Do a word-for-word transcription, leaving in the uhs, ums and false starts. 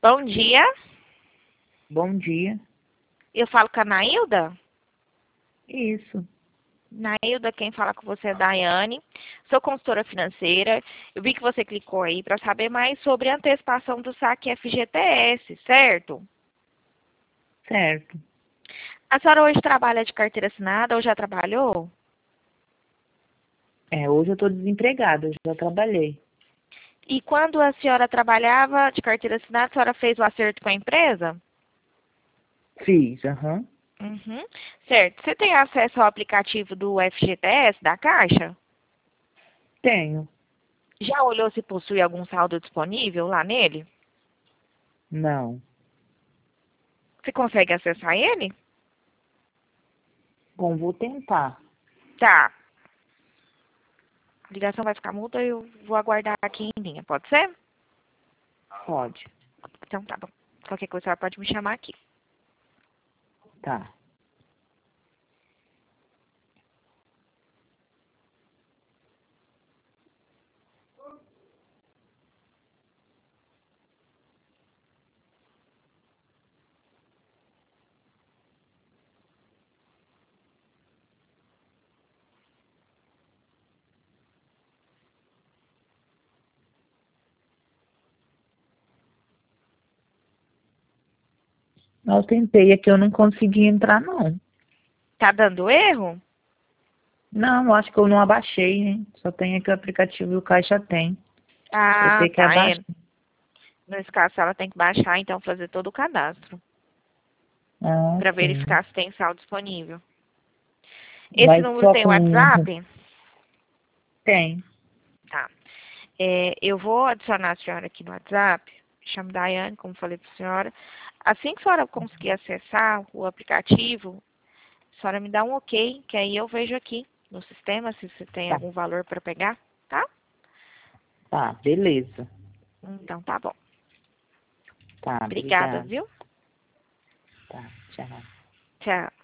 Bom dia, Bom dia. eu falo com a Nailda. Isso. Nailda, quem fala com você é a Daiane. Sou consultora financeira. Eu vi que você clicou aí para saber mais sobre a antecipação do saque F G T S, certo? Certo. A senhora hoje trabalha de carteira assinada ou já trabalhou? É, hoje eu estou desempregada, eu já trabalhei. E quando a senhora trabalhava de carteira assinada, a senhora fez o acerto com a empresa? Fiz, aham. Uhum. Certo. Você tem acesso ao aplicativo do F G T S da Caixa? Tenho. Já olhou se possui algum saldo disponível lá nele? Não. Você consegue acessar ele? Bom, vou tentar. Tá. A ligação vai ficar muda e eu vou aguardar aqui em linha. Pode ser? Pode. Então tá bom. Qualquer coisa, ela pode me chamar aqui. Tá. Eu tentei aqui, eu não consegui entrar, não. Tá dando erro? Não, eu acho que eu não abaixei, hein? Só tem aqui o aplicativo e o Caixa tem. Eu Ah, sei que é tá. É. abaixar. Nesse caso, ela tem que baixar, então, fazer todo o cadastro. Ah, Pra sim. verificar se tem saldo disponível. Esse Mas número só tem com... WhatsApp? Tem. Tá. É, eu vou adicionar a senhora aqui no WhatsApp. Chamo Daiane, como falei para a senhora. Assim que a senhora conseguir acessar o aplicativo, a senhora me dá um ok, que aí eu vejo aqui no sistema se você tem Tá. algum valor para pegar, tá? Tá, beleza. Então tá bom. Tá, Obrigada, obrigada. viu? Tá, tchau. Tchau.